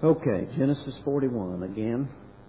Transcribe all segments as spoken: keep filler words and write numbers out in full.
Okay, Genesis forty-one again.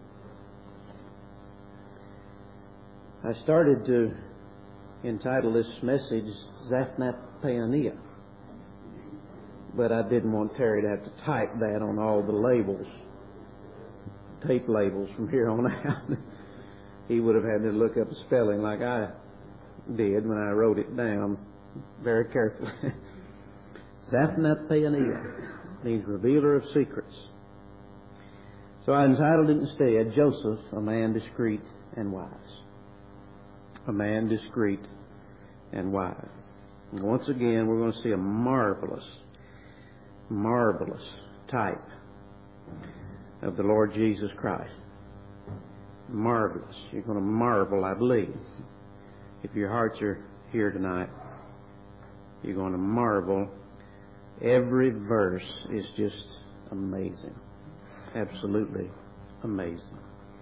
I started to entitle this message Zaphnath Paaneah, but I didn't want Terry to have to type that on all the labels, tape labels from here on out. He would have had to look up the spelling like I did when I wrote it down very carefully. Zaphnath Paaneah means revealer of secrets. So I entitled it instead, Joseph, a man discreet and wise. A man discreet and wise. And once again, we're going to see a marvelous, marvelous type of the Lord Jesus Christ. Marvelous. You're going to marvel, I believe. If your hearts are here tonight, you're going to marvel. Every verse is just amazing. Absolutely amazing.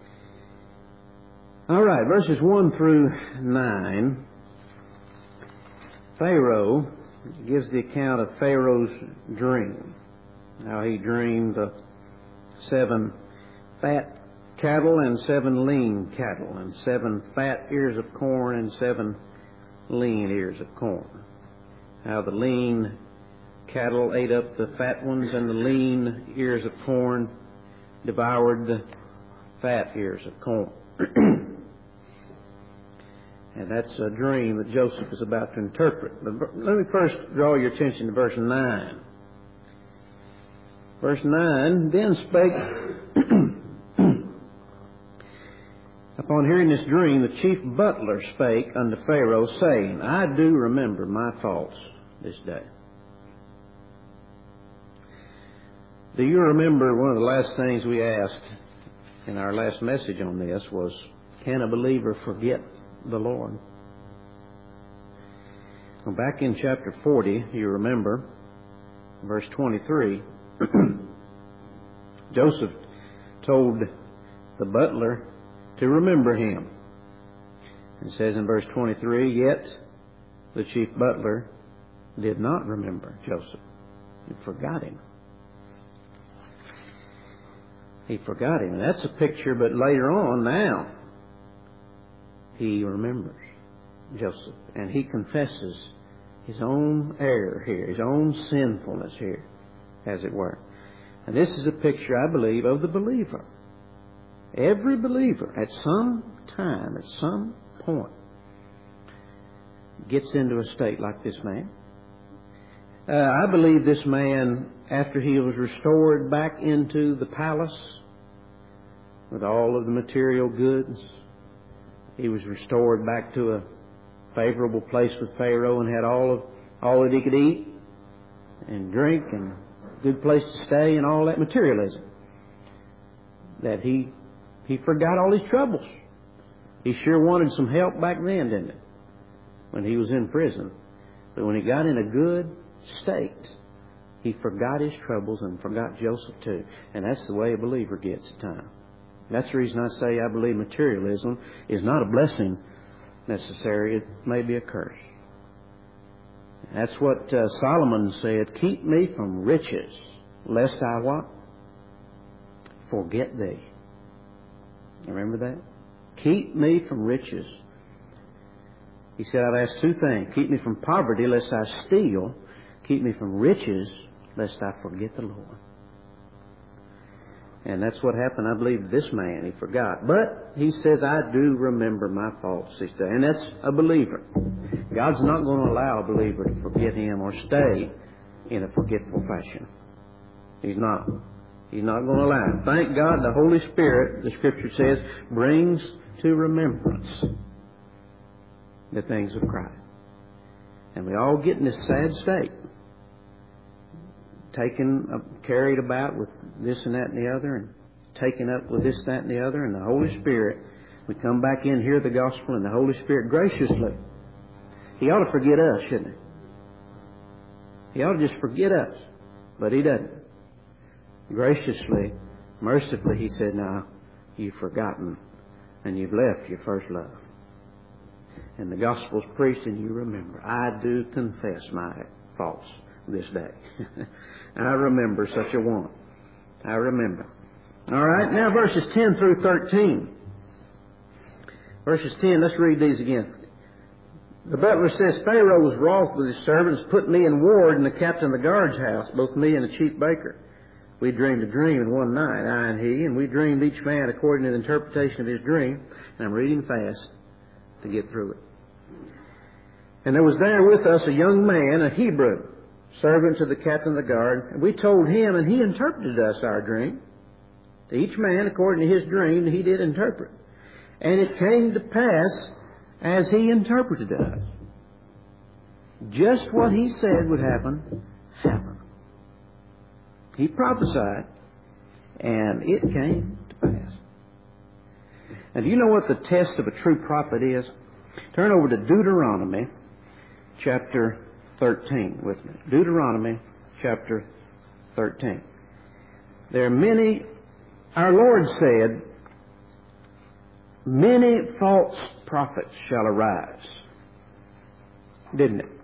All right, verses one through nine. Pharaoh gives the account of Pharaoh's dream. How he dreamed of seven fat cattle and seven lean cattle, and seven fat ears of corn and seven lean ears of corn. How the lean cattle ate up the fat ones, and the lean ears of corn devoured the fat ears of corn. And that's a dream that Joseph is about to interpret. But let me first draw your attention to verse nine. Verse nine, then spake, upon hearing this dream, the chief butler spake unto Pharaoh, saying, I do remember my faults this day. Do you remember one of the last things we asked in our last message on this was, can a believer forget the Lord? Well, back in chapter forty, you remember, verse twenty-three, Joseph told the butler to remember him. It says in verse twenty-three, yet the chief butler did not remember Joseph. He forgot him. He forgot him. And that's a picture, but later on now, he remembers Joseph. And he confesses his own error here, his own sinfulness here, as it were. And this is a picture, I believe, of the believer. Every believer, at some time, at some point, gets into a state like this man. Uh, I believe this man, after he was restored back into the palace with all of the material goods, he was restored back to a favorable place with Pharaoh and had all of all that he could eat and drink and a good place to stay and all that materialism. That he he forgot all his troubles. He sure wanted some help back then, didn't he? When he was in prison. But when he got in a good state, he forgot his troubles and forgot Joseph too. And that's the way a believer gets at times. That's the reason I say I believe materialism is not a blessing necessary. It may be a curse. That's what uh, Solomon said, keep me from riches, lest I what? Forget thee. Remember that? Keep me from riches. He said, I've asked two things. Keep me from poverty, lest I steal. Keep me from riches, lest I forget the Lord. And that's what happened, I believe, to this man. He forgot. But he says, I do remember my faults this day. And that's a believer. God's not going to allow a believer to forget him or stay in a forgetful fashion. He's not. He's not going to allow it. Thank God the Holy Spirit, the Scripture says, brings to remembrance the things of Christ. And we all get in this sad state, taken, uh, carried about with this and that and the other, and taken up with this, that, and the other, and the Holy Spirit, we come back in, hear the gospel, and the Holy Spirit graciously, He ought to forget us, shouldn't He? He ought to just forget us, but He doesn't. Graciously, mercifully, He said, now, you've forgotten, and you've left your first love. And the gospel's preached, and you remember. I do confess my faults this day. I remember such a one. I remember. All right, now verses ten through thirteen. Verses ten, let's read these again. The butler says, Pharaoh was wroth with his servants, put me in ward in the captain of the guard's house, both me and the chief baker. We dreamed a dream in one night, I and he, and we dreamed each man according to the interpretation of his dream. And I'm reading fast to get through it. And there was there with us a young man, a Hebrew, servant to the captain of the guard. And we told him, and he interpreted us our dream. To each man, according to his dream, he did interpret. And it came to pass as he interpreted us. Just what he said would happen, happened. He prophesied, and it came to pass. Now, do you know what the test of a true prophet is? Turn over to Deuteronomy chapter thirteen with me. Deuteronomy chapter thirteen. There are many, our Lord said, many false prophets shall arise. Didn't it?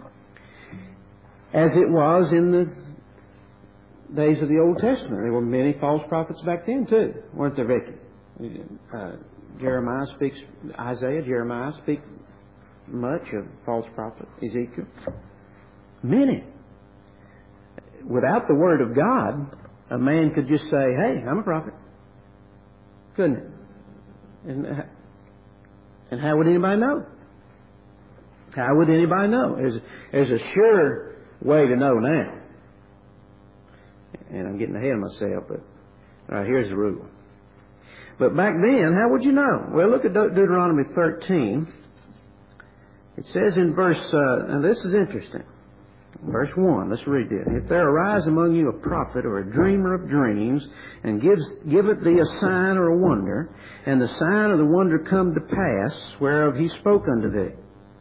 As it was in the days of the Old Testament. There were many false prophets back then too, weren't there, Vicky? Uh, Jeremiah speaks, Isaiah, Jeremiah speak much of false prophet, Ezekiel. Many. Without the Word of God, a man could just say, hey, I'm a prophet. Couldn't it? And, and how would anybody know? How would anybody know? There's, there's a sure way to know now. And I'm getting ahead of myself, but all right, here's the rule. But back then, how would you know? Well, look at De- Deuteronomy thirteen. It says in verse, uh, and this is interesting. Verse one, let's read it. If there arise among you a prophet or a dreamer of dreams, and gives giveth thee a sign or a wonder, and the sign or the wonder come to pass, whereof he spoke unto thee,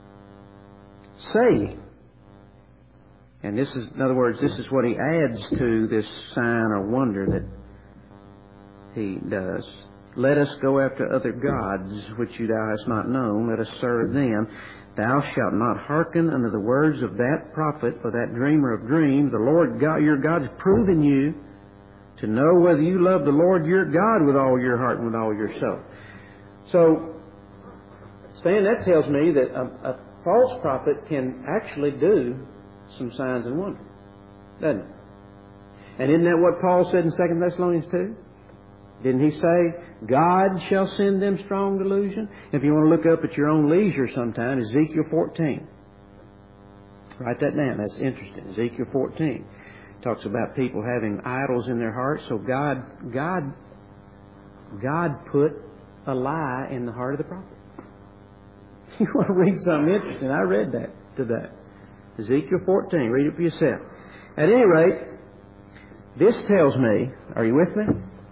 say, and this is, in other words, this is what he adds to this sign or wonder that he does. Let us go after other gods, which you thou hast not known. Let us serve them. Thou shalt not hearken unto the words of that prophet or that dreamer of dreams. The Lord God, your God, is proving you to know whether you love the Lord your God with all your heart and with all your soul. So, Stan, that tells me that a, a false prophet can actually do some signs and wonders, doesn't it? And isn't that what Paul said in Second Thessalonians two? Didn't he say, God shall send them strong delusion? If you want to look up at your own leisure sometime, Ezekiel fourteen. Write that down. That's interesting. Ezekiel fourteen talks about people having idols in their hearts. So God, God, God put a lie in the heart of the prophet. You want to read something interesting? I read that today. Ezekiel fourteen. Read it for yourself. At any rate, this tells me, are you with me?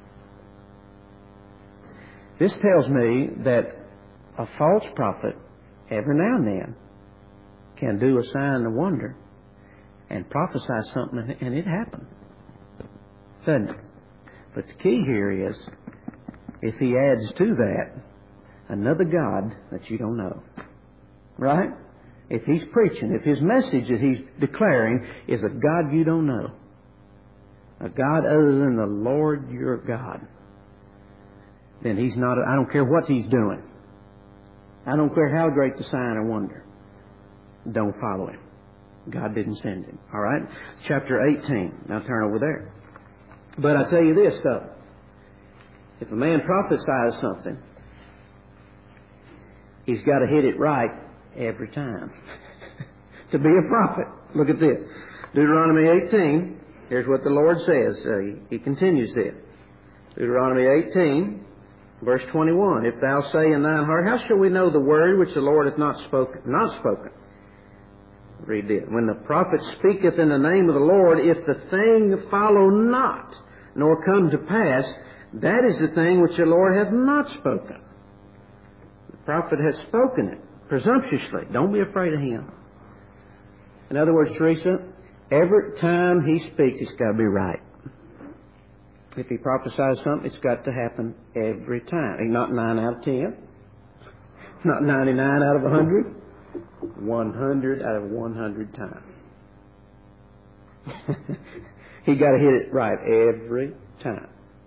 This tells me that a false prophet, every now and then, can do a sign and a wonder and prophesy something, and it happened. Doesn't it? But the key here is, if he adds to that another God that you don't know. Right? If he's preaching, if his message that he's declaring is a God you don't know, a God other than the Lord your God, then he's not, I don't care what he's doing. I don't care how great the sign or wonder. Don't follow him. God didn't send him. All right? Chapter eighteen. Now turn over there. But I tell you this, though. If a man prophesies something, he's got to hit it right every time to be a prophet. Look at this. Deuteronomy eighteen. Here's what the Lord says. Uh, he, he continues this. Deuteronomy eighteen. Verse twenty-one, if thou say in thine heart, how shall we know the word which the Lord hath not spoken? Not spoken. Read this. When the prophet speaketh in the name of the Lord, if the thing follow not, nor come to pass, that is the thing which the Lord hath not spoken. The prophet has spoken it presumptuously. Don't be afraid of him. In other words, Teresa, every time he speaks, it's got to be right. If he prophesies something, it's got to happen every time. Not nine out of ten. Not ninety-nine out of a hundred. One hundred out of one hundred times. He got to hit it right every time.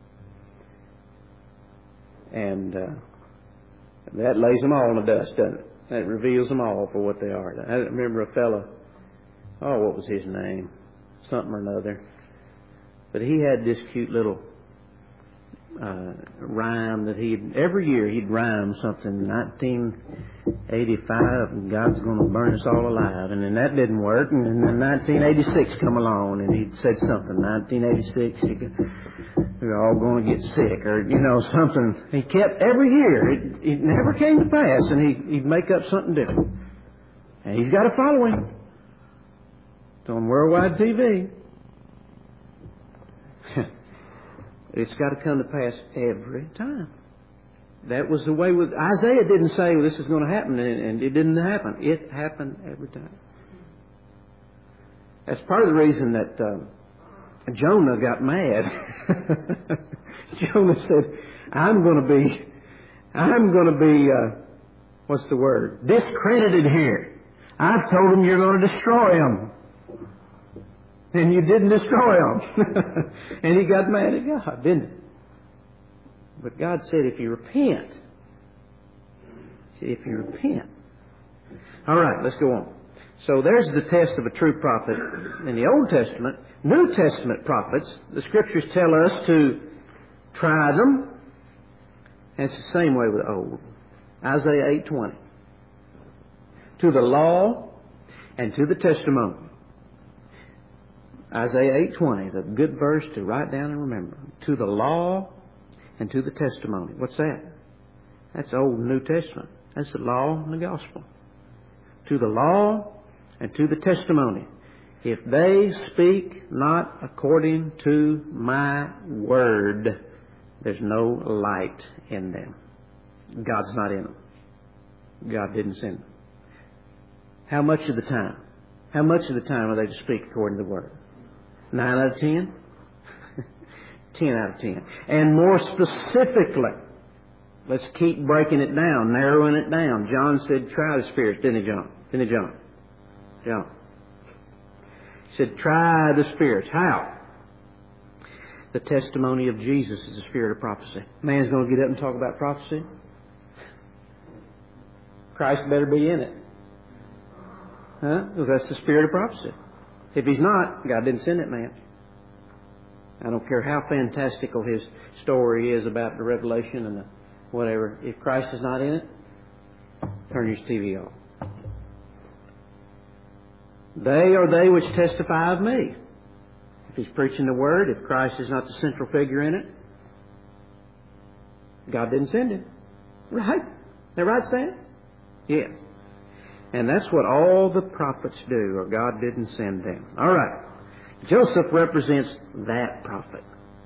And uh, that lays them all in the dust, doesn't it? That reveals them all for what they are. I remember a fellow, oh, what was his name? Something or another. But he had this cute little uh, rhyme that he'd, every year he'd rhyme something, nineteen eighty-five, and God's going to burn us all alive. And then that didn't work. And then nineteen eighty-six come along, and he'd said something, nineteen eighty-six, he could, we're all going to get sick, or, you know, something. He kept, every year, it, it never came to pass, and he, he'd make up something different. And he's got a following. It's on worldwide T V. It's got to come to pass every time. That was the way with Isaiah. Didn't say, well, this is going to happen, and, and it didn't happen. It happened every time. That's part of the reason that uh, Jonah got mad. Jonah said, I'm going to be, I'm going to be, uh, what's the word? Discredited here. I've told them you're going to destroy them. And you didn't destroy them. And he got mad at God, didn't he? But God said, if you repent, see, if you repent. All right, let's go on. So there's the test of a true prophet in the Old Testament. New Testament prophets, the Scriptures tell us to try them. And it's the same way with the Old. Isaiah eight twenty. To the law and to the testimony. Isaiah eight twenty is a good verse to write down and remember. To the law and to the testimony. What's that? That's Old and New Testament. That's the law and the gospel. To the law and to the testimony. If they speak not according to my word, there's no light in them. God's not in them. God didn't send them. How much of the time? How much of the time are they to speak according to the word? Nine out of ten? Ten out of ten. And more specifically, let's keep breaking it down, narrowing it down. John said, try the spirits, didn't he, John? Didn't he, John? John. He said, try the spirits. How? The testimony of Jesus is the spirit of prophecy. Man's going to get up and talk about prophecy. Christ better be in it. Huh? Because that's the spirit of prophecy. If he's not, God didn't send that man. I don't care how fantastical his story is about the revelation and the whatever. If Christ is not in it, turn your T V off. They are they which testify of me. If he's preaching the word, if Christ is not the central figure in it, God didn't send him. Right? That right, Stan? Yes. And that's what all the prophets do, or God didn't send them. All right. Joseph represents that prophet.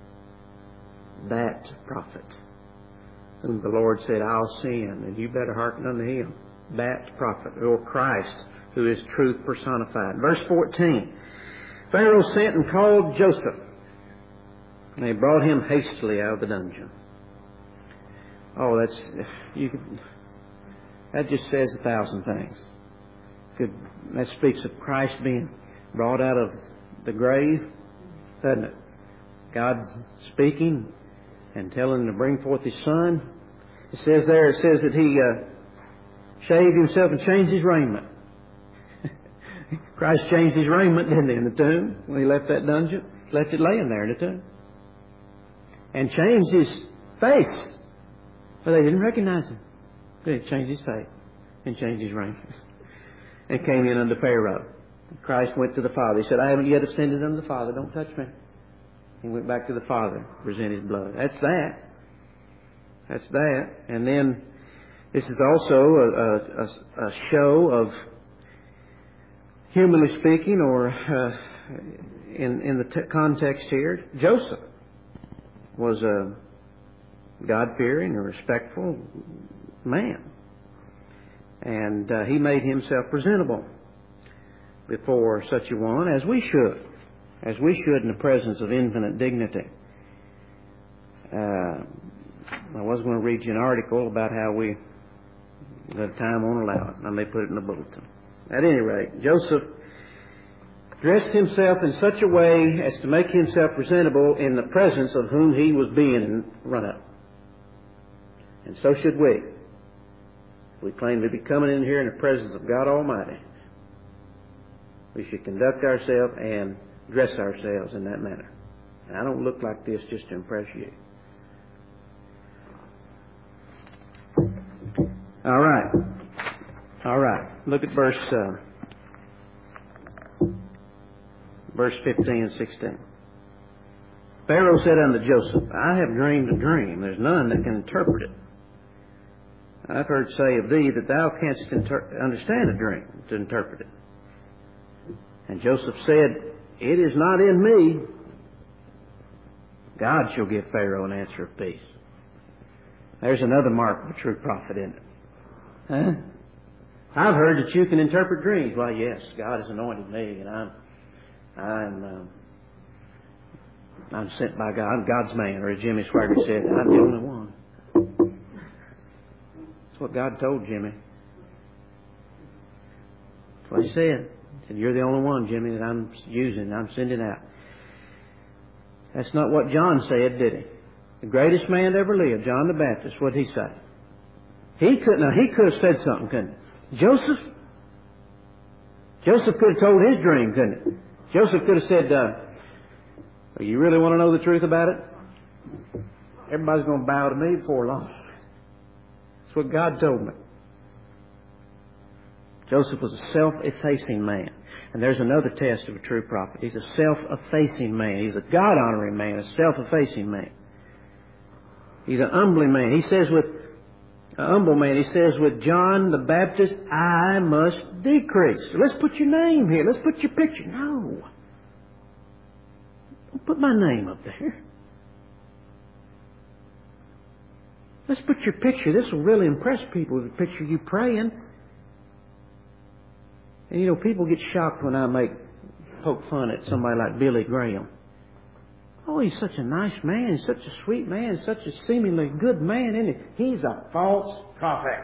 That prophet. Whom the Lord said, I'll send, and you better hearken unto him. That prophet, or Christ, who is truth personified. Verse fourteen. Pharaoh sent and called Joseph. And they brought him hastily out of the dungeon. Oh, that's, you could, that just says a thousand things. Could, that speaks of Christ being brought out of the grave, doesn't it? God speaking and telling him to bring forth his son. It says there, it says that he uh, shaved himself and changed his raiment. Christ changed his raiment, didn't he, in the tomb? When he left that dungeon, left it laying there in the tomb. And changed his face. But they didn't recognize him. They changed his face and changed his raiment. And came in unto Pharaoh. Christ went to the Father. He said, I haven't yet ascended unto the Father. Don't touch me. He went back to the Father, presented blood. That's that. That's that. And then this is also a, a, a show of, humanly speaking, or uh, in, in the t- context here, Joseph was a God-fearing and respectful man. And uh, he made himself presentable before such a one, as we should. As we should in the presence of infinite dignity. Uh, I was going to read you an article about how we, the time won't allow it. I may put it in the bulletin. At any rate, Joseph dressed himself in such a way as to make himself presentable in the presence of whom he was being run up. And so should we. We claim to be coming in here in the presence of God Almighty. We should conduct ourselves and dress ourselves in that manner. And I don't look like this just to impress you. All right. All right. Look at verse uh, verse fifteen and sixteen. Pharaoh said unto Joseph, I have dreamed a dream. There's none that can interpret it. I've heard say of thee that thou canst inter- understand a dream to interpret it. And Joseph said, it is not in me. God shall give Pharaoh an answer of peace. There's another mark of a true prophet in it. Huh? I've heard that you can interpret dreams. Well, yes, God has anointed me, and I'm, I'm, um, I'm sent by God. I'm God's man, or as Jimmy Swaggart said, I'm the only one. That's what God told Jimmy. That's what He said. He said, you're the only one, Jimmy, that I'm using, I'm sending out. That's not what John said, did he? The greatest man to ever live, John the Baptist, what did he say? He could now he could have said something, couldn't he? Joseph? Joseph could have told his dream, couldn't he? Joseph could have said, uh, well, you really want to know the truth about it? Everybody's going to bow to me before long. That's what God told me. Joseph was a self-effacing man. And there's another test of a true prophet. He's a self-effacing man. He's a God-honoring man, a self-effacing man. He's an humbling man. He says with, a humble man, he says with John the Baptist, I must decrease. Let's put your name here. Let's put your picture. No. Don't put my name up there. Let's put your picture. This will really impress people, the picture you praying. And you know, people get shocked when I make poke fun at somebody like Billy Graham. Oh, he's such a nice man. He's such a sweet man. He's such a seemingly good man, isn't he? He's a false prophet.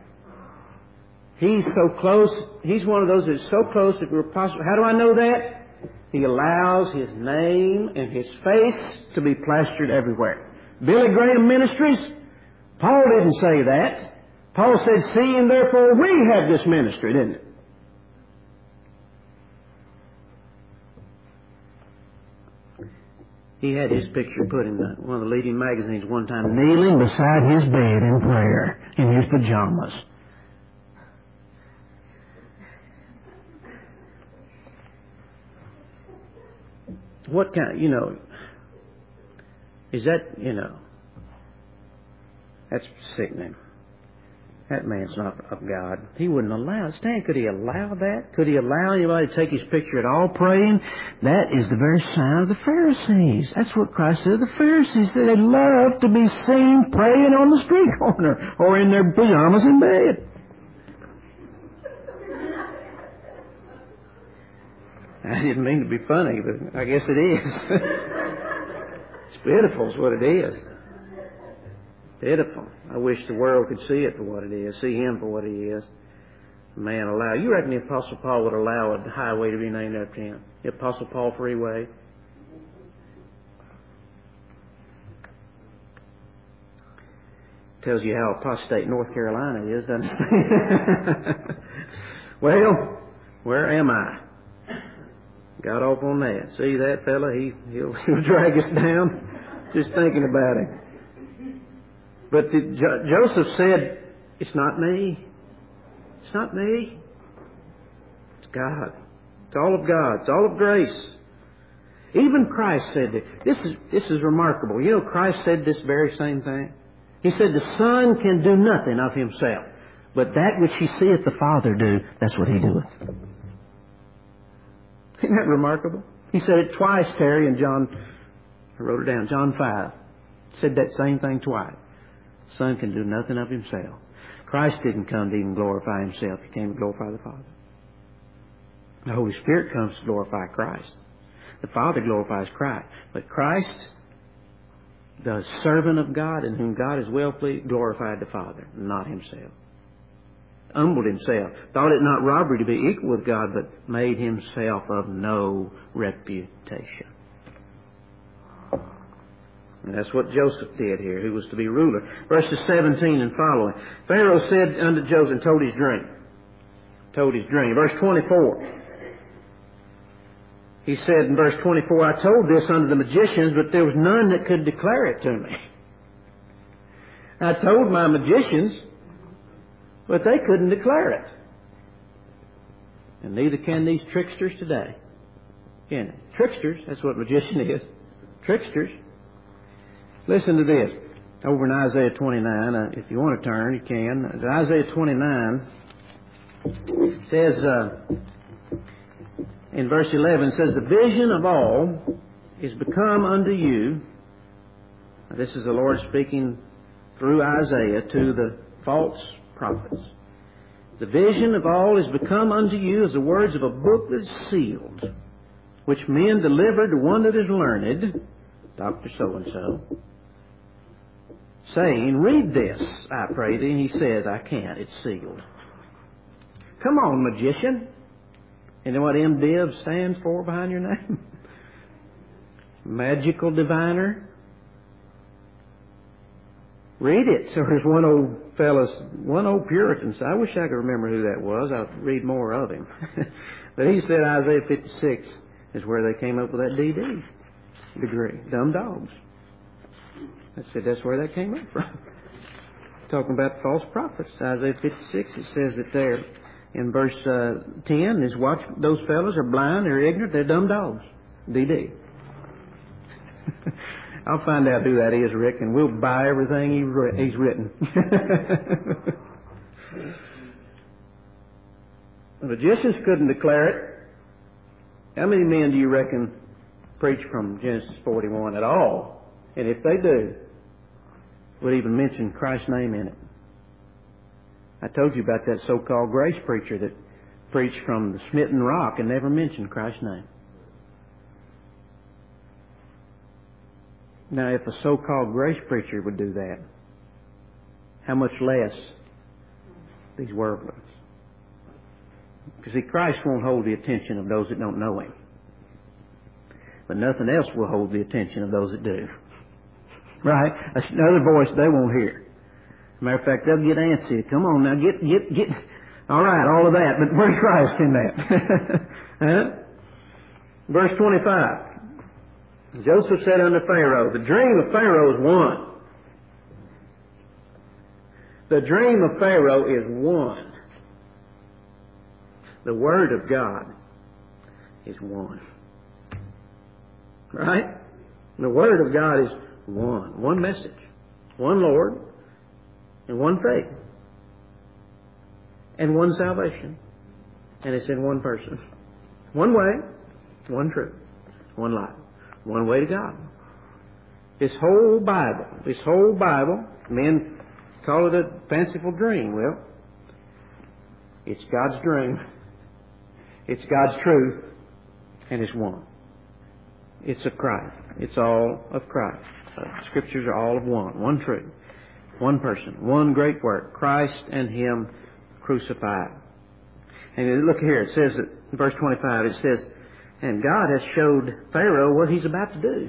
He's so close. He's one of those that's so close that we're possible. How do I know that? He allows his name and his face to be plastered everywhere. Billy Graham Ministries, Paul didn't say that. Paul said, seeing therefore we have this ministry, didn't it? He had his picture put in the, one of the leading magazines one time, kneeling beside his bed in prayer in his pajamas. What kind, you know, is that, you know, that's sickening. That man's not of God. He wouldn't allow it. Stan, could he allow that? Could he allow anybody to take his picture at all praying? That is the very sign of the Pharisees. That's what Christ said. The Pharisees said they love to be seen praying on the street corner or in their pajamas in bed. I didn't mean to be funny, but I guess it is. It's pitiful is what it is. Pitiful. I wish the world could see it for what it is, see him for what he is. Man, allow. You reckon the Apostle Paul would allow a highway to be named after him? The Apostle Paul Freeway? Tells you how apostate North Carolina is, doesn't it? Well, where am I? Got off on that. See that fella? He, he'll, he'll drag us down just thinking about him. But the, jo- Joseph said, it's not me. It's not me. It's God. It's all of God. It's all of grace. Even Christ said that. This is, this is remarkable. You know, Christ said this very same thing. He said, the Son can do nothing of himself, but that which he seeth the Father do, that's what he doeth. Isn't that remarkable? He said it twice, Terry, in John, I wrote it down, John five. Said that same thing twice. The Son can do nothing of himself. Christ didn't come to even glorify himself. He came to glorify the Father. The Holy Spirit comes to glorify Christ. The Father glorifies Christ. But Christ, the servant of God in whom God is well pleased, glorified the Father, not himself. humbled himself, thought it not robbery to be equal with God, but made himself of no reputation. And that's what Joseph did here, who was to be ruler. Verses seventeen and following. Pharaoh said unto Joseph, and told his dream. Told his dream. Verse twenty-four. He said in verse twenty-four, I told this unto the magicians, but there was none that could declare it to me. I told my magicians, but they couldn't declare it. And neither can these tricksters today. Can they? Tricksters, that's what magician is. Tricksters. Listen to this. Over in Isaiah twenty-nine, uh, if you want to turn, you can. Isaiah twenty-nine says, uh, in verse eleven, it says, the vision of all is become unto you. Now, this is the Lord speaking through Isaiah to the false prophets. The vision of all is become unto you as the words of a book that is sealed, which men deliver to one that is learned, Doctor So-and-so, saying, read this, I pray thee. And he says, I can't, it's sealed. Come on, magician. You know what M Div stands for behind your name? Magical diviner. Read it. So there's one old fellow, one old Puritan. So I wish I could remember who that was. I'll read more of him. But he said Isaiah fifty-six is where they came up with that D D degree. Dumb dogs. I said that's where that came up from. Talking about false prophets. Isaiah fifty-six, it says that there in verse uh, ten is watch, those fellows are blind, they're ignorant, they're dumb dogs. D D. I'll find out who that is, Rick, and we'll buy everything he's written. The magicians couldn't declare it. How many men do you reckon preach from Genesis forty-one at all? And if they do, would even mention Christ's name in it. I told you about that so-called grace preacher that preached from the smitten rock and never mentioned Christ's name. Now, if a so-called grace preacher would do that, how much less these worldlings? Because see, Christ won't hold the attention of those that don't know Him. But nothing else will hold the attention of those that do. Right? Another voice they won't hear. Matter of fact, they'll get antsy. Come on now, get, get, get. All right, all of that, but where's Christ in that? Huh? Verse twenty-five. Joseph said unto Pharaoh, the dream of Pharaoh is one. The dream of Pharaoh is one. The Word of God is one. Right? The Word of God is one. One message. One Lord. And one faith. And one salvation. And it's in one person. One way. One truth. One life. One way to God. This whole Bible, this whole Bible, men call it a fanciful dream. Well, it's God's dream. It's God's truth. And it's one. It's of Christ. It's all of Christ. The Scriptures are all of one. One truth. One person. One great work. Christ and Him crucified. And look here. It says that in verse twenty-five, it says, and God has showed Pharaoh what He's about to do.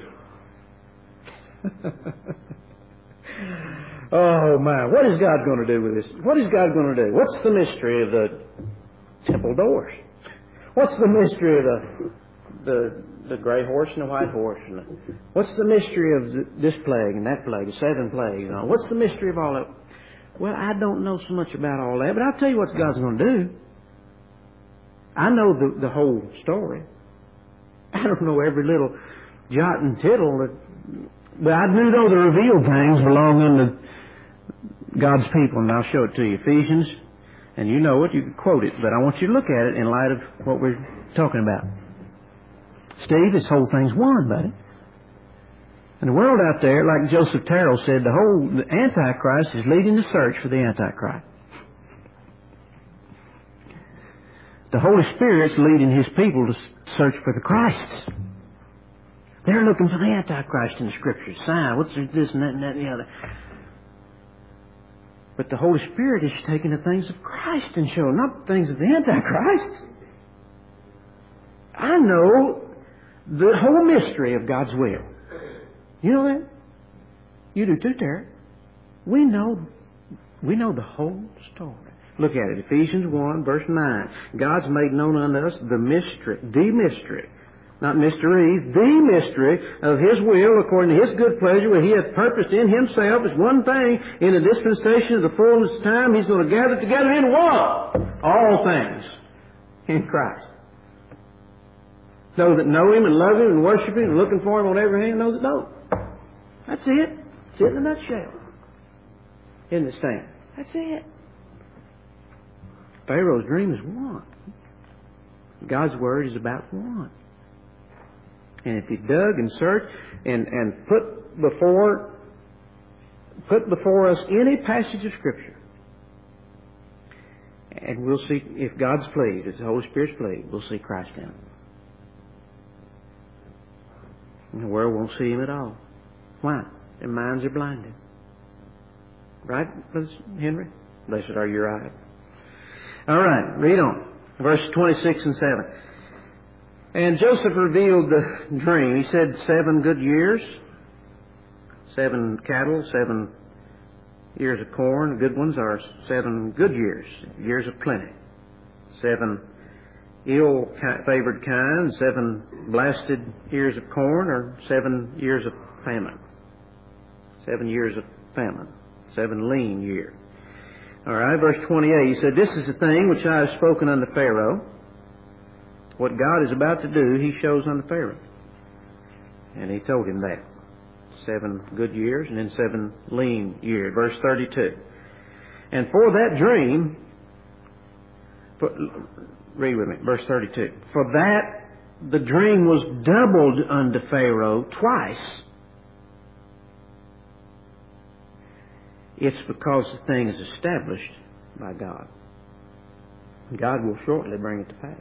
Oh, my. What is God going to do with this? What is God going to do? What's the mystery of the temple doors? What's the mystery of the the, the gray horse and the white horse? And the, what's the mystery of the, this plague and that plague, the seven plagues? And all? What's the mystery of all that? Well, I don't know so much about all that, but I'll tell you what God's going to do. I know the, the whole story. I don't know every little jot and tittle, that, but I do know the revealed things belong unto God's people, and I'll show it to you. Ephesians, and you know it, you can quote it, but I want you to look at it in light of what we're talking about. Steve, this whole thing's one, buddy. And the world out there, like Joseph Terrell said, the whole the Antichrist is leading the search for the Antichrist. The Holy Spirit's leading His people to search for the Christ. They're looking for the Antichrist in the Scriptures. Sign, what's this and that and that and the other. But the Holy Spirit is taking the things of Christ and showing, not the things of the Antichrist. I know the whole mystery of God's will. You know that? You do too, Terry. We know, we know the whole story. Look at it. Ephesians one, verse nine. God's made known unto us the mystery, the mystery, not mysteries, the mystery of His will according to His good pleasure, where He hath purposed in Himself as one thing in the dispensation of the fullness of time. He's going to gather together in one all things in Christ. Those that know Him and love Him and worship Him and looking for Him on every hand, those that don't. That's it. It's it in a nutshell. Isn't it, Stan? That's it. Pharaoh's dream is one. God's Word is about one. And if you dug and searched and, and put before put before us any passage of Scripture, and we'll see, if God's pleased, if the Holy Spirit's pleased, we'll see Christ in it. And the world won't see Him at all. Why? Their minds are blinded. Right, Brother Henry? Blessed are your eyes. All right, read on. Verse twenty-six and seven. And Joseph revealed the dream. He said seven good years, seven cattle, seven years of corn. The good ones are seven good years, years of plenty. Seven ill-favored kinds, seven blasted years of corn, or seven years of famine. Seven years of famine. Seven lean years. All right, verse twenty-eight, he said, this is the thing which I have spoken unto Pharaoh. What God is about to do, He shows unto Pharaoh. And He told him that. Seven good years and then seven lean years. Verse thirty-two. And for that dream, for, read with me, verse thirty-two. For that the dream was doubled unto Pharaoh twice. It's because the thing is established by God. God will shortly bring it to pass.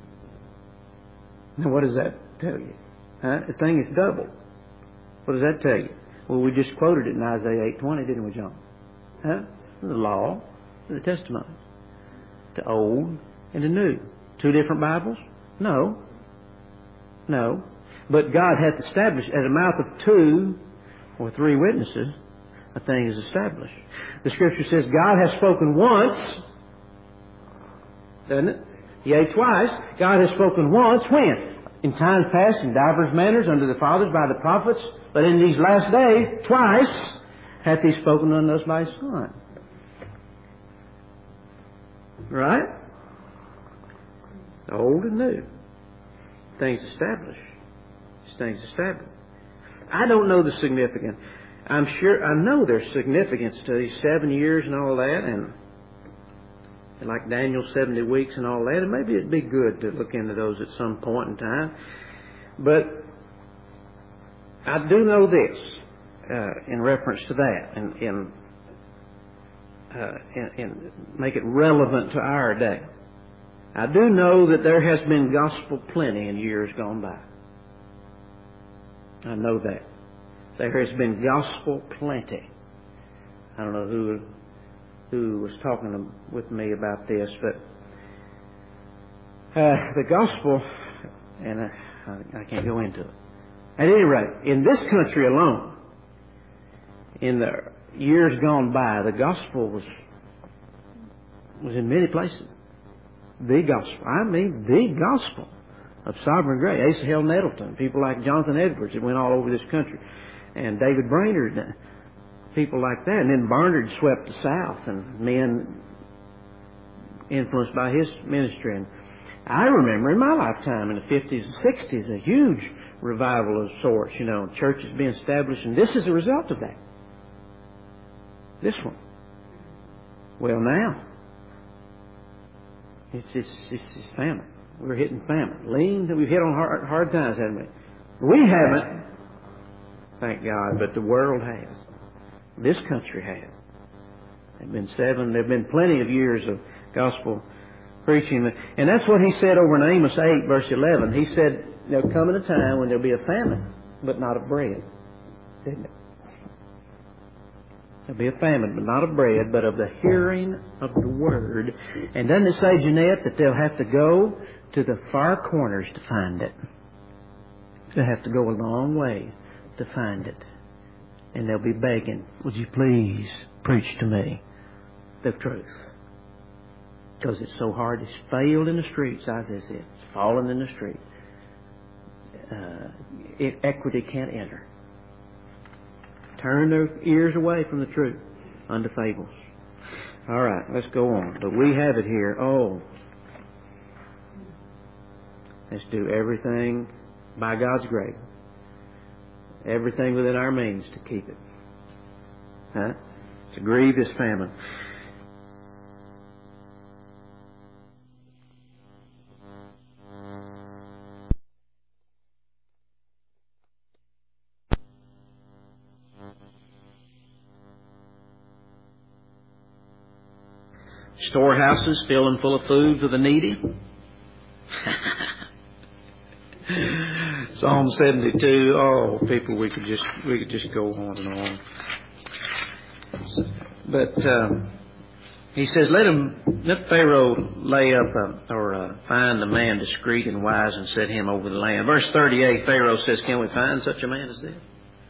Now, what does that tell you? Huh? The thing is doubled. What does that tell you? Well, we just quoted it in Isaiah eight twenty, didn't we, John? Huh? The law, the testimony. The old and the new. Two different Bibles? No. No. But God hath established at the mouth of two or three witnesses, a thing is established. The Scripture says God has spoken once, doesn't it? Yea, twice. God has spoken once. When? In times past, in divers manners, unto the fathers by the prophets. But in these last days, twice hath He spoken unto us by His Son. Right? Old and new. Things established. Things established. I don't know the significance. I'm sure, I know there's significance to these seven years and all that, and, and like Daniel's seventy weeks and all that, and maybe it'd be good to look into those at some point in time. But I do know this uh, in reference to that, and in, uh, in, in make it relevant to our day. I do know that there has been gospel plenty in years gone by. I know that. There has been gospel plenty. I don't know who who was talking with me about this, but uh, the gospel, and I, I can't go into it. At any rate, in this country alone, in the years gone by, the gospel was was in many places. The gospel. I mean, the gospel of sovereign grace. Asa Hale Nettleton, people like Jonathan Edwards that went all over this country. And David Brainerd, people like that. And then Barnard swept the South, and men influenced by his ministry. And I remember in my lifetime, in the fifties and sixties, a huge revival of sorts, you know, churches being established. And this is a result of that. This one. Well, now, it's, it's, it's, it's famine. We're hitting famine. Lean, we've hit on hard, hard times, haven't we? We haven't. Thank God, but the world has. This country has. There have been seven, there have been plenty of years of gospel preaching. And that's what He said over in Amos eight, verse eleven. He said, there'll come in a time when there'll be a famine, but not of bread. Didn't it? There'll be a famine, but not of bread, but of the hearing of the word. And doesn't it say, Jeanette, that they'll have to go to the far corners to find it? They'll have to go a long way to find it. And they'll be begging, would you please preach to me the truth? Because it's so hard. It's failed in the streets, Isaiah said. It's fallen in the street. Uh, it, equity can't enter. Turn their ears away from the truth unto fables. All right, let's go on. But we have it here. Oh, let's do everything by God's grace. Everything within our means to keep it. Huh? To grieve this famine. Storehouses filling full of food for the needy. Psalm seventy-two. Oh, people, we could just we could just go on and on. But um, he says, let him let Pharaoh lay up a, or uh, find a man discreet and wise and set him over the land. Verse thirty-eight. Pharaoh says, can we find such a man as this?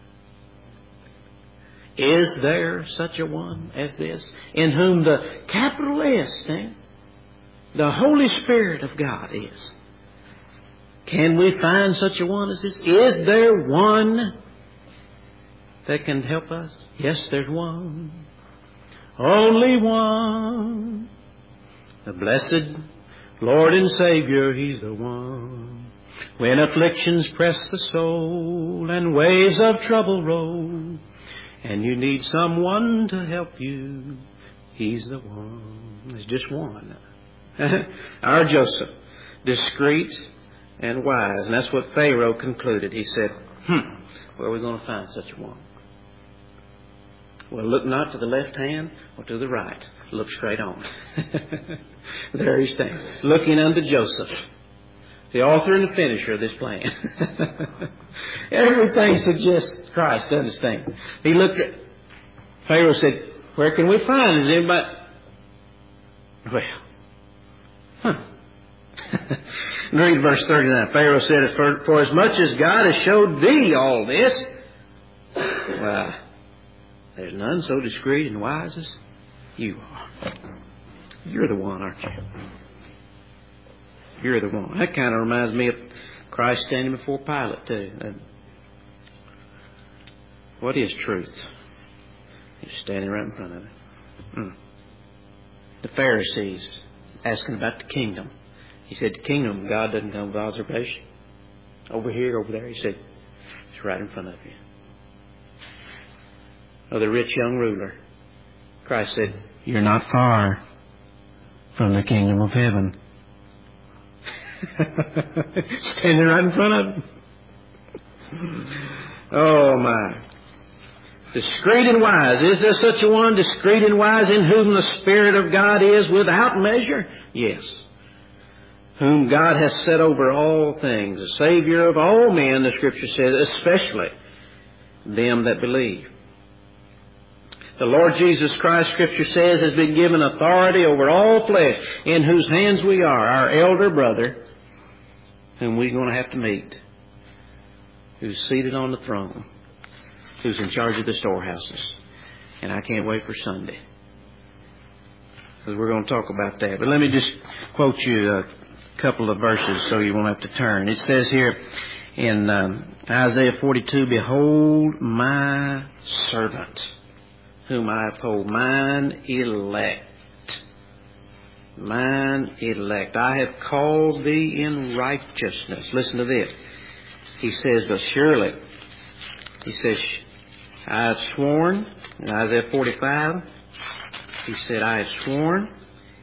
Is there such a one as this, in whom the capital S stand, the Holy Spirit of God is? Can we find such a one as this? Is there one that can help us? Yes, there's one. Only one. The blessed Lord and Savior, He's the one. When afflictions press the soul and waves of trouble roll, and you need someone to help you, He's the one. There's just one. Our Joseph, discreet and wise. And that's what Pharaoh concluded. He said, hmm, where are we going to find such a one? Well, look not to the left hand or to the right. Look straight on. There he stands, looking unto Joseph, the author and the finisher of this plan. Everything suggests Christ, doesn't it, stand? He looked at Pharaoh, said, where can we find? Is anybody? Well, huh. Read verse thirty-nine. Pharaoh said, for, for as much as God has showed thee all this, well, there's none so discreet and wise as you are. You're the one, aren't you? You're the one. That kind of reminds me of Christ standing before Pilate, too. What is truth? He's standing right in front of him. Mm. The Pharisees asking about the kingdom. He said, the kingdom of God doesn't come with observation. Over here, over there. He said, it's right in front of you. Oh, the rich young ruler. Christ said, you're not far from the kingdom of heaven. Standing right in front of him. Oh, my. Discreet and wise. Is there such a one, discreet and wise, in whom the Spirit of God is without measure? Yes. Whom God has set over all things, the Savior of all men, the Scripture says, especially them that believe. The Lord Jesus Christ, Scripture says, has been given authority over all flesh, in whose hands we are, our elder brother, whom we're going to have to meet, who's seated on the throne, who's in charge of the storehouses. And I can't wait for Sunday, because we're going to talk about that. But let me just quote you a couple of verses so you won't have to turn. It says here in um, Isaiah forty-two, behold my servant, whom I uphold, mine elect. Mine elect. I have called thee in righteousness. Listen to this. He says, surely, he says, I have sworn, in Isaiah forty-five, he said, I have sworn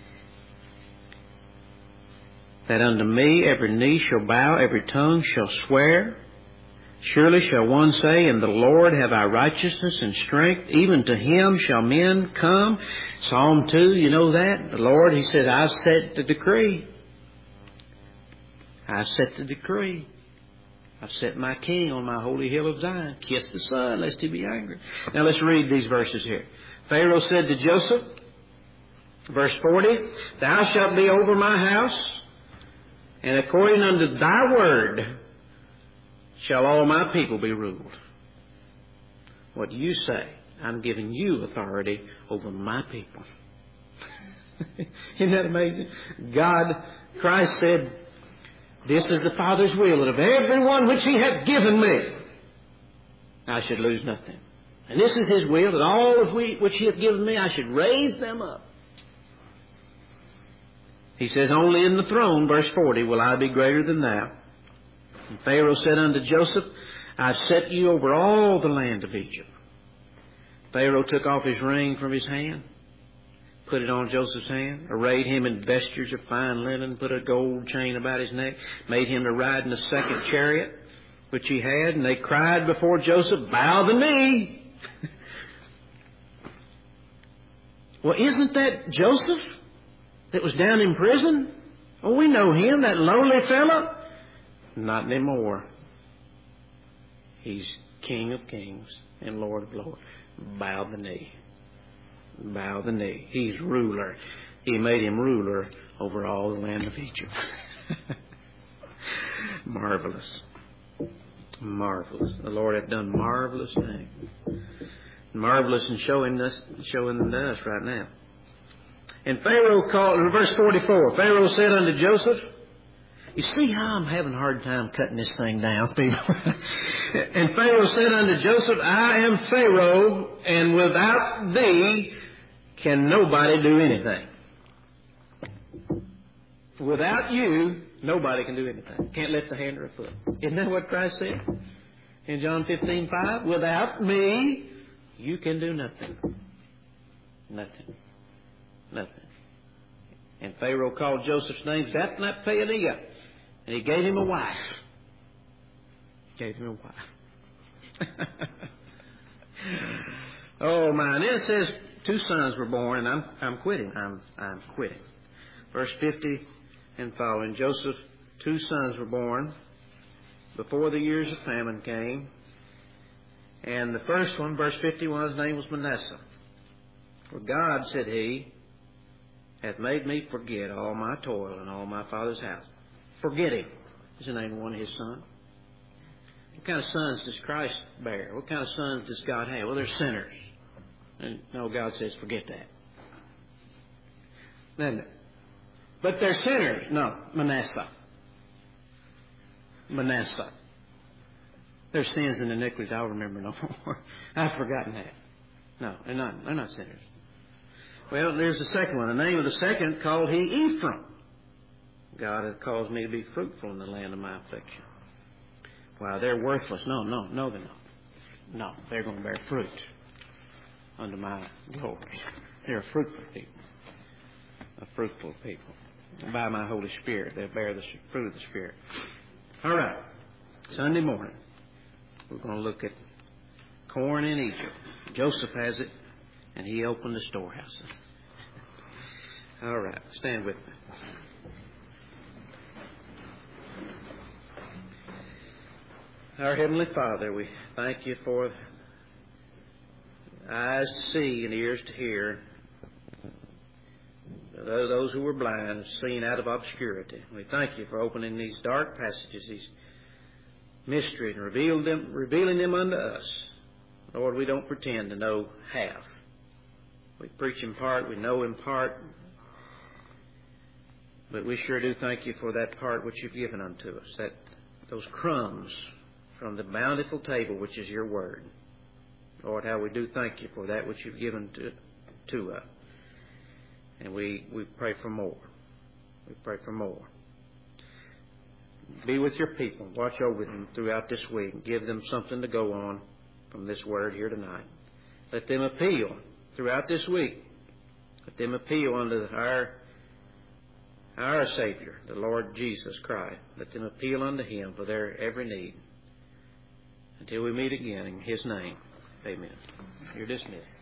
that unto me every knee shall bow, every tongue shall swear. Surely shall one say, in the Lord have I righteousness and strength. Even to Him shall men come. Psalm two, you know that? The Lord, He says, I've set the decree. I've set the decree. I've set my King on my holy hill of Zion. Kiss the Son, lest He be angry. Now let's read these verses here. Pharaoh said to Joseph, verse forty, Thou shalt be over my house, and according unto thy word shall all my people be ruled. What do you say? I'm giving you authority over my people. Isn't that amazing? God, Christ said, This is the Father's will, that of everyone which He hath given me, I should lose nothing. And this is His will, that all of we, which He hath given me, I should raise them up. He says, Only in the throne, verse forty, will I be greater than thou. And Pharaoh said unto Joseph, I've set you over all the land of Egypt. Pharaoh took off his ring from his hand, put it on Joseph's hand, arrayed him in vestures of fine linen, put a gold chain about his neck, made him to ride in a second chariot, which he had, and they cried before Joseph, Bow the knee! Well, isn't that Joseph that was down in prison? Oh, we know him, that lowly fellow. Not anymore. He's King of kings and Lord of lords. Bow the knee. Bow the knee. He's ruler. He made him ruler over all the land of Egypt. Marvelous. Marvelous. The Lord hath done marvelous things. Marvelous in showing us, showing them to us right now. And Pharaoh called, verse forty-four, Pharaoh said unto Joseph, you see how I'm having a hard time cutting this thing down, people? And Pharaoh said unto Joseph, I am Pharaoh, and without thee can nobody do anything. Without you, nobody can do anything. Can't lift a hand or a foot. Isn't that what Christ said in John fifteen five? Without me, you can do nothing. Nothing. Nothing. And Pharaoh called Joseph's name Zaphnath-Paaneah, and he gave him a wife. Gave him a wife. Oh my! And then it says two sons were born, and I'm I'm quitting. I'm I'm quitting. Verse fifty and following. Joseph, two sons were born before the years of famine came, and the first one, verse fifty-one, his name was Manasseh. For God, said he, hath made me forget all my toil and all my father's house. Forgetting is the name of one of his sons. What kind of sons does Christ bear? What kind of sons does God have? Well, they're sinners. And no, God says, forget that. Then, but they're sinners. No, Manasseh. Manasseh. Their sins and iniquities I'll remember no more. I've forgotten that. No, they're not, they're not sinners. Well, there's the second one. The name of the second called he Ephraim. God hath caused me to be fruitful in the land of my affliction. Wow, they're worthless. No, no, no, they're not. No, they're going to bear fruit unto my glory. They're a fruitful people. A fruitful people. And by my Holy Spirit, they'll bear the fruit of the Spirit. All right. Sunday morning, we're going to look at corn in Egypt. Joseph has it, and he opened the storehouses. All right. Stand with me. Our Heavenly Father, we thank you for eyes to see and ears to hear. Those who were blind have seen out of obscurity. We thank you for opening these dark passages, these mysteries, and reveal them, revealing them unto us. Lord, we don't pretend to know half. We preach in part, we know in part, but we sure do thank you for that part which you've given unto us, that those crumbs from the bountiful table which is your word. Lord, how we do thank you for that which you've given to, to us. And we, we pray for more. We pray for more. Be with your people. Watch over them throughout this week. Give them something to go on from this word here tonight. Let them appeal throughout this week. Let them appeal unto our, our Savior, the Lord Jesus Christ. Let them appeal unto Him for their every need. Until we meet again in His name. Amen. You're dismissed.